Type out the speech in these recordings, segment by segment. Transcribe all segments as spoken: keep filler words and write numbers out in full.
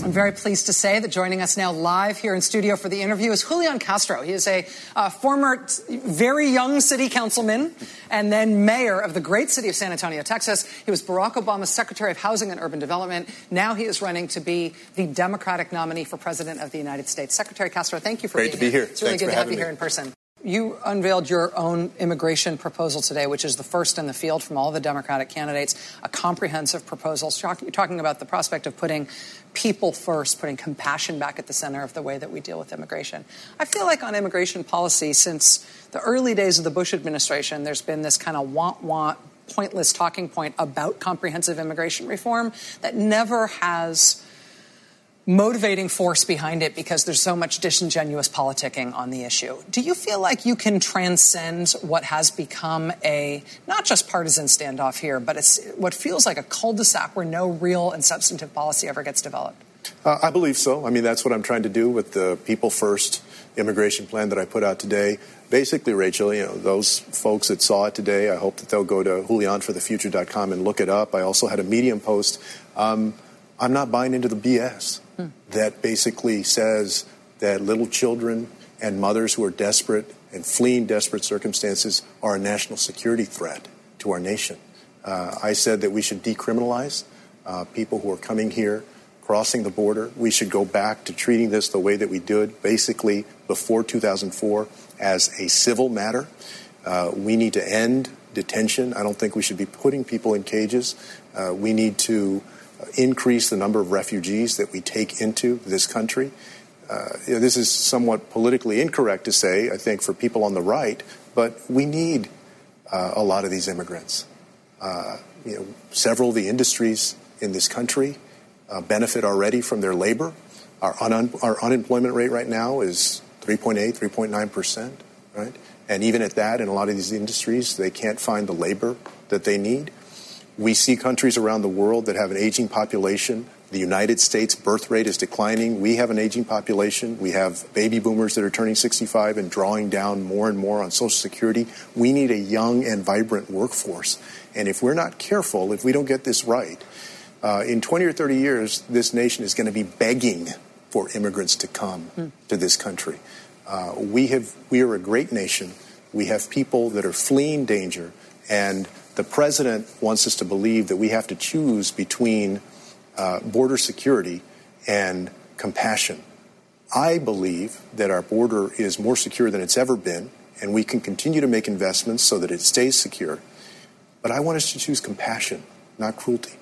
I'm very pleased to say that joining us now live here in studio for the interview is Julian Castro. He is a uh, former, very young city councilman and then mayor of the great city of San Antonio, Texas. He was Barack Obama's Secretary of Housing and Urban Development. Now he is running to be the Democratic nominee for President of the United States. Secretary Castro, thank you for Great being to be here. here. It's really Thanks good for to have you having here me. in person. You unveiled your own immigration proposal today, which is the first in the field from all the Democratic candidates, a comprehensive proposal. You're talking about the prospect of putting people first, putting compassion back at the center of the way that we deal with immigration. I feel like on immigration policy, since the early days of the Bush administration, there's been this kind of want-want, pointless talking point about comprehensive immigration reform that never has motivating force behind it because there's so much disingenuous politicking on the issue. Do you feel like you can transcend what has become a, not just partisan standoff here, but it's what feels like a cul-de-sac where no real and substantive policy ever gets developed? Uh, I believe so. I mean, that's what I'm trying to do with the People First immigration plan that I put out today. Basically, Rachel, you know, those folks that saw it today, I hope that they'll go to julian for the future dot com and look it up. I also had a Medium post. Um, I'm not buying into the B S hmm. that basically says that little children and mothers who are desperate and fleeing desperate circumstances are a national security threat to our nation. Uh, I said that we should decriminalize uh, people who are coming here, crossing the border. We should go back to treating this the way that we did basically before two thousand four as a civil matter. Uh, we need to end detention. I don't think we should be putting people in cages. Uh, we need to increase the number of refugees that we take into this country. Uh, you know, this is somewhat politically incorrect to say, I think, for people on the right, but we need uh, a lot of these immigrants. Uh, you know, several of the industries in this country uh, benefit already from their labor. Our, un- our unemployment rate right now is three point eight, three point nine percent, right? And even at that, in a lot of these industries, they can't find the labor that they need. We see countries around the world that have an aging population. The United States birth rate is declining. We have an aging population. We have baby boomers that are turning sixty-five and drawing down more and more on Social Security. We need a young and vibrant workforce. And if we're not careful, if we don't get this right, uh, in twenty or thirty years, this nation is going to be begging for immigrants to come mm. to this country. Uh, we have, we are a great nation. We have people that are fleeing danger, and the president wants us to believe that we have to choose between uh, border security and compassion. I believe that our border is more secure than it's ever been, and we can continue to make investments so that it stays secure. But I want us to choose compassion, not cruelty.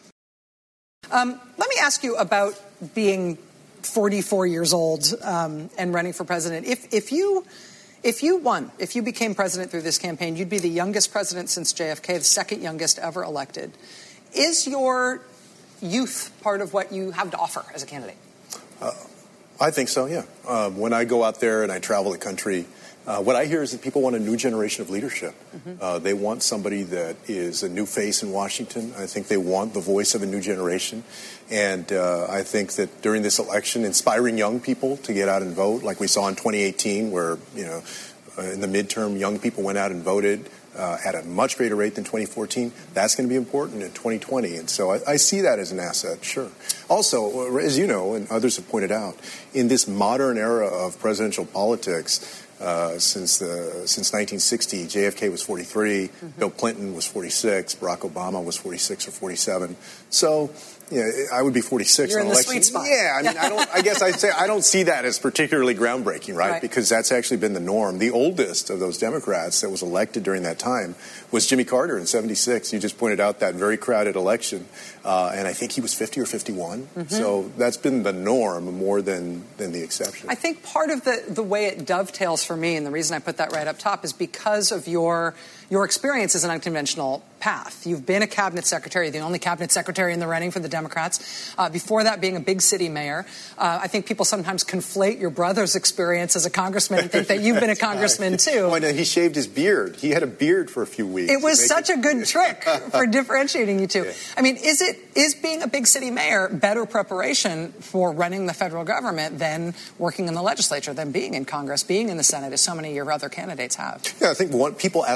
Um, let me ask you about being forty-four years old um, and running for president. If, if you... If you won, if you became president through this campaign, you'd be the youngest president since J F K, the second youngest ever elected. Is your youth part of what you have to offer as a candidate? Uh, I think so, yeah. Uh, when I go out there and I travel the country, uh, what I hear is that people want a new generation of leadership. Mm-hmm. Uh, they want somebody that is a new face in Washington. I think they want the voice of a new generation. And uh, I think that during this election, inspiring young people to get out and vote, like we saw in twenty eighteen, where, you know, uh, in the midterm, young people went out and voted uh, at a much greater rate than twenty fourteen. That's going to be important in twenty twenty. And so I, I see that as an asset, sure. Also, as you know, and others have pointed out, in this modern era of presidential politics, Uh, since the since nineteen sixty, J F K was forty-three, mm-hmm. Bill Clinton was forty-six, Barack Obama was forty-six or forty-seven. So, yeah, I would be forty-six. You're on in the election. sweet spot. Yeah, I mean, I don't. I guess I'd say I don't see that as particularly groundbreaking, right? right? Because that's actually been the norm. The oldest of those Democrats that was elected during that time was Jimmy Carter in seventy-six. You just pointed out that very crowded election, uh, and I think he was fifty or fifty-one. Mm-hmm. So that's been the norm more than than the exception. I think part of the the way it dovetails for me, and the reason I put that right up top, is because of your your experience as an unconventional path. You've been a cabinet secretary, the only cabinet secretary in the running for the Democrats. Uh, before that, being a big city mayor. Uh, I think people sometimes conflate your brother's experience as a congressman and think that you've been a congressman right. too. Oh, no, he shaved his beard. He had a beard for a few weeks. It was such it... a good trick for differentiating you two. Yeah. I mean, is it is being a big city mayor better preparation for running the federal government than working in the legislature, than being in Congress, being in the Senate, as so many of your other candidates have? Yeah, I think one, people ask me all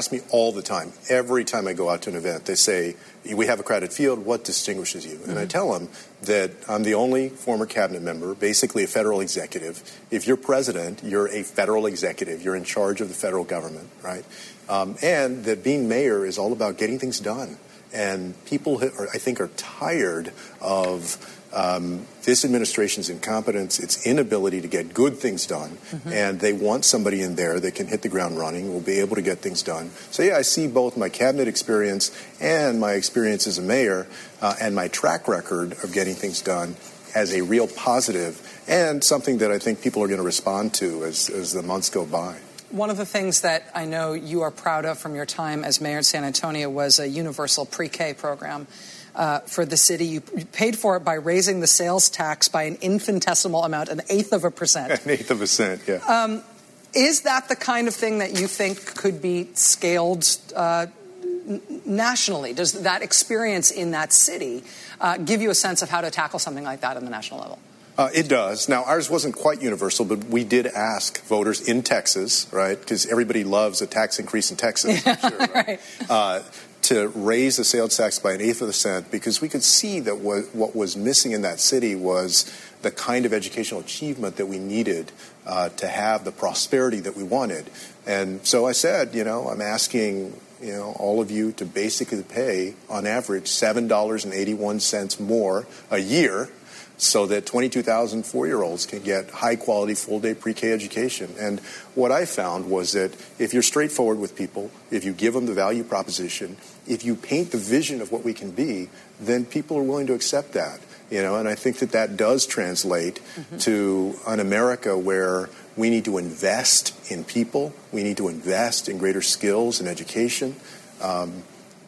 all the time. Every time I go out to an event, they say, we have a crowded field, what distinguishes you? Mm-hmm. And I tell them that I'm the only former cabinet member, basically a federal executive. If you're president, you're a federal executive. You're in charge of the federal government, right? Um, and that being mayor is all about getting things done. And people, are, I think, are tired of um, this administration's incompetence, its inability to get good things done, mm-hmm. and they want somebody in there that can hit the ground running, will be able to get things done. So, yeah, I see both my cabinet experience and my experience as a mayor uh, and my track record of getting things done as a real positive and something that I think people are going to respond to as, as the months go by. One of the things that I know you are proud of from your time as mayor in San Antonio was a universal pre-K program uh, for the city. You paid for it by raising the sales tax by an infinitesimal amount, an eighth of a percent. An eighth of a cent, yeah. Um, is that the kind of thing that you think could be scaled uh, n- nationally? Does that experience in that city uh, give you a sense of how to tackle something like that on the national level? Uh, it does. Now, ours wasn't quite universal, but we did ask voters in Texas, right, because everybody loves a tax increase in Texas, I'm sure, right? right. Uh, to raise the sales tax by an eighth of a cent, because we could see that what, what was missing in that city was the kind of educational achievement that we needed uh, to have the prosperity that we wanted. And so I said, you know, I'm asking, you know, all of you to basically pay, on average, seven dollars and eighty-one cents more a year, so that twenty-two thousand four-year-olds can get high-quality full-day pre-K education. And what I found was that if you're straightforward with people, if you give them the value proposition, if you paint the vision of what we can be, then people are willing to accept that. You know, and I think that that does translate mm-hmm. to an America where we need to invest in people, we need to invest in greater skills and education. Um,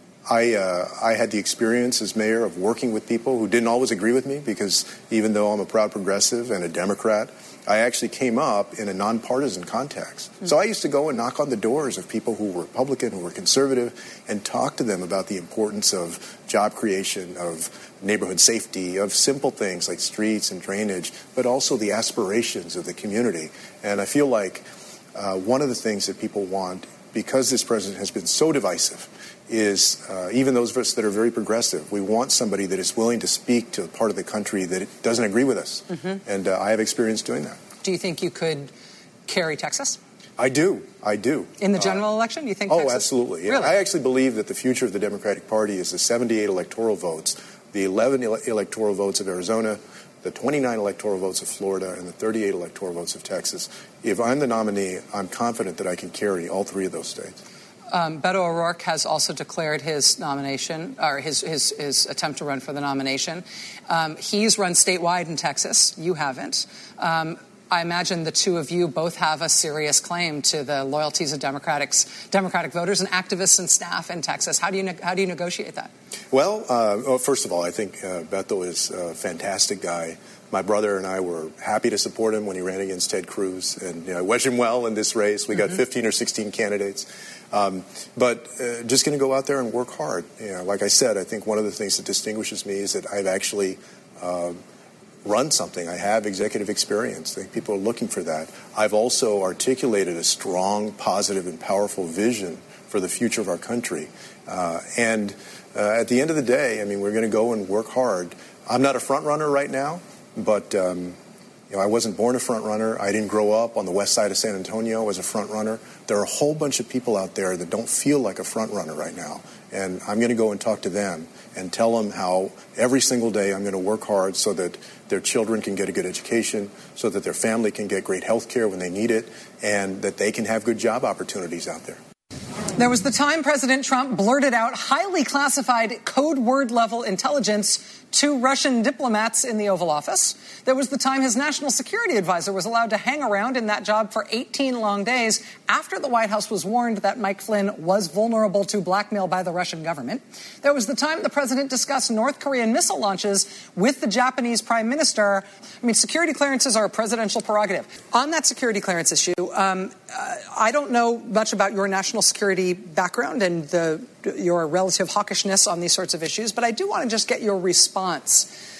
I, uh, I had the experience as mayor of working with people who didn't always agree with me, because even though I'm a proud progressive and a Democrat, I actually came up in a nonpartisan context. Mm-hmm. So I used to go and knock on the doors of people who were Republican, who were conservative, and talk to them about the importance of job creation, of neighborhood safety, of simple things like streets and drainage, but also the aspirations of the community. And I feel like uh, one of the things that people want, because this president has been so divisive, is uh, even those of us that are very progressive, we want somebody that is willing to speak to a part of the country that doesn't agree with us. Mm-hmm. And uh, I have experience doing that. Do you think you could carry Texas? I do. I do. In the general uh, election, do you think oh, Texas? Oh, absolutely. Yeah. Really? I actually believe that the future of the Democratic Party is the seventy-eight electoral votes, the eleven ele- electoral votes of Arizona, the twenty-nine electoral votes of Florida, and the thirty-eight electoral votes of Texas. If I'm the nominee, I'm confident that I can carry all three of those states. Um, Beto O'Rourke has also declared his nomination, or his, his, his attempt to run for the nomination. Um, he's run statewide in Texas. You haven't. Um, I imagine the two of you both have a serious claim to the loyalties of Democrats, Democratic voters and activists and staff in Texas. How do you ne- how do you negotiate that? Well, uh, well, first of all, I think uh, Beto is a fantastic guy. My brother and I were happy to support him when he ran against Ted Cruz, and you know, I wish him well in this race. We got mm-hmm. fifteen or sixteen candidates. Um, but uh, just going to go out there and work hard. You know, like I said, I think one of the things that distinguishes me is that I've actually uh, run something. I have executive experience. I think people are looking for that. I've also articulated a strong, positive, and powerful vision for the future of our country. Uh, and uh, at the end of the day, I mean, we're going to go and work hard. I'm not a front runner right now, but um, you know, I wasn't born a front runner. I didn't grow up on the west side of San Antonio as a front runner. There are a whole bunch of people out there that don't feel like a front runner right now. And I'm going to go and talk to them and tell them how every single day I'm going to work hard so that their children can get a good education, so that their family can get great health care when they need it, and that they can have good job opportunities out there. There was the time President Trump blurted out highly classified code word level intelligence to Russian diplomats in the Oval Office. There was the time his national security advisor was allowed to hang around in that job for eighteen long days after the White House was warned that Mike Flynn was vulnerable to blackmail by the Russian government. There was the time the president discussed North Korean missile launches with the Japanese prime minister. I mean, security clearances are a presidential prerogative. On that security clearance issue, um, uh, I don't know much about your national security background and the, your relative hawkishness on these sorts of issues, but I do want to just get your response.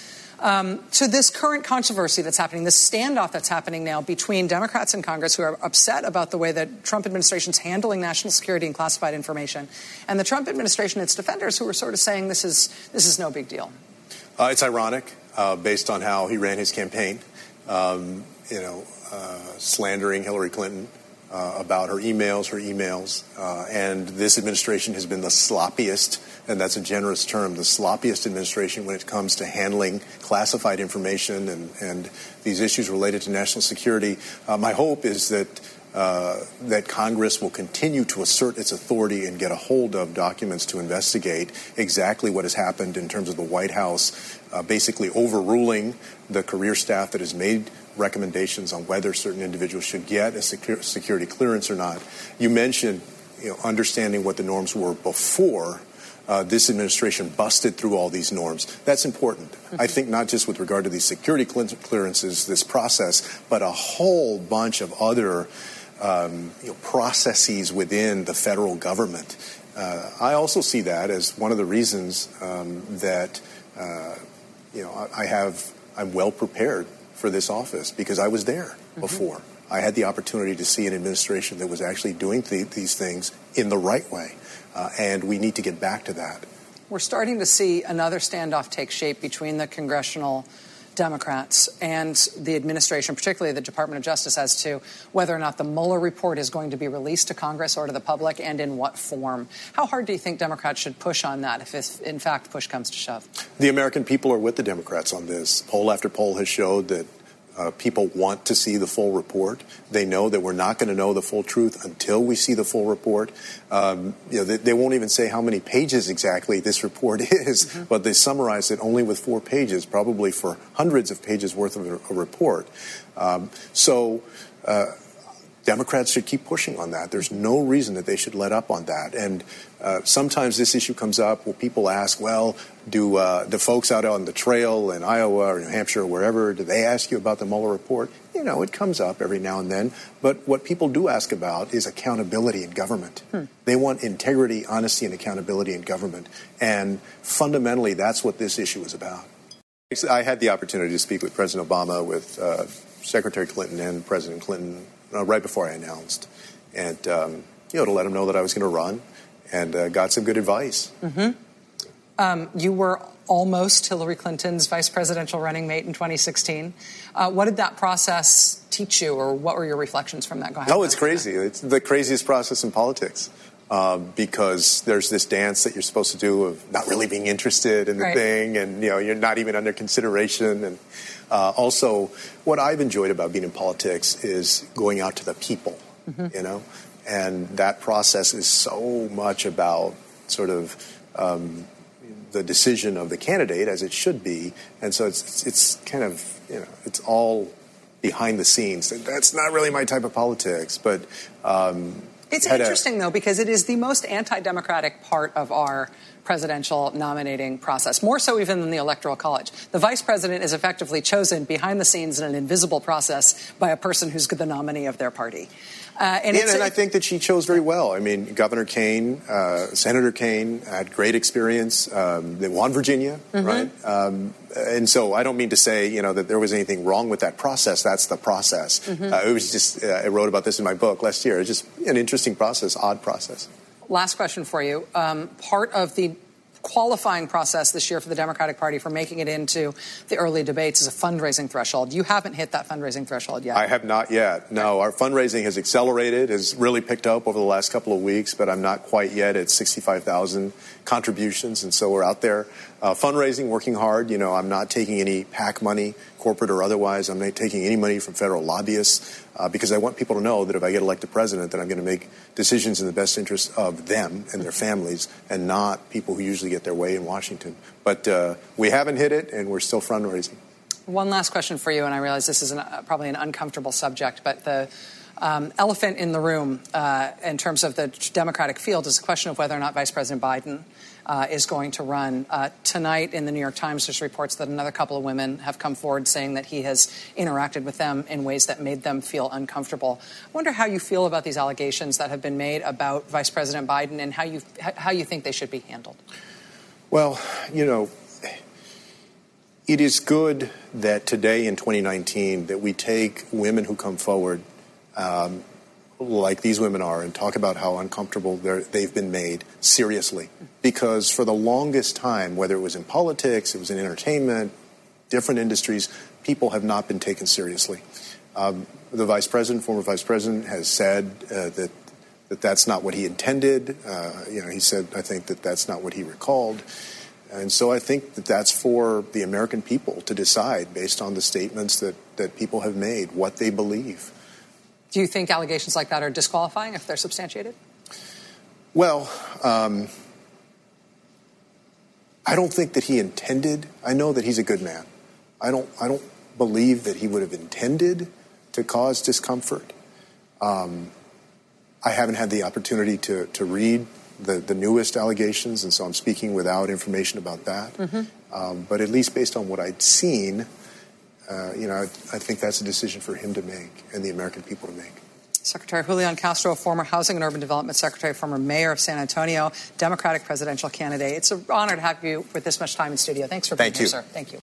Um, to this current controversy that's happening, this standoff that's happening now between Democrats in Congress who are upset about the way that Trump administration's handling national security and classified information, and the Trump administration, its defenders, who are sort of saying this is this is no big deal. Uh, it's ironic, uh, based on how he ran his campaign, um, you know, uh, slandering Hillary Clinton uh, about her emails, her emails, uh, and this administration has been the sloppiest, and that's a generous term, the sloppiest administration when it comes to handling classified information and, and these issues related to national security. Uh, my hope is that uh, that Congress will continue to assert its authority and get a hold of documents to investigate exactly what has happened in terms of the White House uh, basically overruling the career staff that has made recommendations on whether certain individuals should get a secure, security clearance or not. You mentioned, you know, understanding what the norms were before Uh, this administration busted through all these norms. That's important. Mm-hmm. I think not just with regard to these security clearances, this process, but a whole bunch of other um, you know, processes within the federal government. Uh, I also see that as one of the reasons um, that uh, you know I have I'm well prepared for this office because I was there mm-hmm. before. I had the opportunity to see an administration that was actually doing th- these things in the right way. Uh, and we need to get back to that. We're starting to see another standoff take shape between the congressional Democrats and the administration, particularly the Department of Justice, as to whether or not the Mueller report is going to be released to Congress or to the public and in what form. How hard do you think Democrats should push on that if, if in fact, push comes to shove? The American people are with the Democrats on this. Poll after poll has showed that Uh, people want to see the full report. They know that we're not going to know the full truth until we see the full report. Um, you know, they, they won't even say how many pages exactly this report is, mm-hmm. but they summarize it only with four pages, probably for hundreds of pages worth of a, a report. Um, so uh, Democrats should keep pushing on that. There's no reason that they should let up on that. And uh, sometimes this issue comes up where people ask, well, do uh, the folks out on the trail in Iowa or New Hampshire or wherever, do they ask you about the Mueller report? You know, it comes up every now and then. But what people do ask about is accountability in government. Hmm. They want integrity, honesty, and accountability in government. And fundamentally, that's what this issue is about. I had the opportunity to speak with President Obama, with uh, Secretary Clinton and President Clinton uh, right before I announced. And, um, you know, to let him know that I was going to run and uh, got some good advice. Mm-hmm. Um, you were almost Hillary Clinton's vice presidential running mate in twenty sixteen. Uh, what did that process teach you, or what were your reflections from that? Go ahead. No, it's crazy. It's the craziest process in politics uh, because there's this dance that you're supposed to do of not really being interested in the right. thing, and you know you're not even under consideration. And uh, also, what I've enjoyed about being in politics is going out to the people. Mm-hmm. You know, and that process is so much about sort of. Um, the decision of the candidate, as it should be, and so it's, it's it's kind of, you know, it's all behind the scenes. That's not really my type of politics, but um, it's interesting a, though, because it is the most anti-democratic part of our presidential nominating process, more so even than the Electoral College. The vice president is effectively chosen behind the scenes in an invisible process by a person who's the nominee of their party. Uh, and, and, and I think that she chose very well. I mean, Governor Kaine, uh, Senator Kaine had great experience. Um, they won Virginia, mm-hmm. right? Um, and so I don't mean to say, you know, that there was anything wrong with that process. That's the process. Mm-hmm. Uh, it was just, uh, I wrote about this in my book last year. It's just an interesting process, odd process. Last question for you. Um, part of the qualifying process this year for the Democratic Party for making it into the early debates is a fundraising threshold. You haven't hit that fundraising threshold yet. I have not yet. No, our fundraising has accelerated, has really picked up over the last couple of weeks, but I'm not quite yet at sixty-five thousand contributions, and so we're out there uh, fundraising, working hard. You know, I'm not taking any PAC money, corporate or otherwise. I'm not taking any money from federal lobbyists uh, because I want people to know that if I get elected president, that I'm going to make decisions in the best interest of them and their families and not people who usually get their way in Washington. But uh, we haven't hit it, and we're still fundraising. One last question for you, and I realize this is an, uh, probably an uncomfortable subject, but the um, elephant in the room uh, in terms of the Democratic field is the question of whether or not Vice President Biden uh, is going to run. Uh, tonight in the New York Times, there's reports that another couple of women have come forward saying that he has interacted with them in ways that made them feel uncomfortable. I wonder how you feel about these allegations that have been made about Vice President Biden and how you how you think they should be handled. Well, you know, It is good that today in twenty nineteen that we take women who come forward um, like these women are and talk about how uncomfortable they've been made seriously. Because for the longest time, whether it was in politics, it was in entertainment, different industries, people have not been taken seriously. Um, the vice president, former vice president, has said uh, that that that's not what he intended. Uh, you know, he said, I think that that's not what he recalled. And so I think that that's for the American people to decide based on the statements that, that people have made, what they believe. Do you think allegations like that are disqualifying if they're substantiated? Well, um, I don't think that he intended. I know that he's a good man. I don't, I don't believe that he would have intended to cause discomfort. Um, I haven't had the opportunity to, to read the, the newest allegations, and so I'm speaking without information about that. Mm-hmm. Um, but at least based on what I'd seen, uh, you know, I, I think that's a decision for him to make and the American people to make. Secretary Julian Castro, former Housing and Urban Development Secretary, former mayor of San Antonio, Democratic presidential candidate. It's an honor to have you with this much time in studio. Thanks for being Thank here, you. sir. Thank you.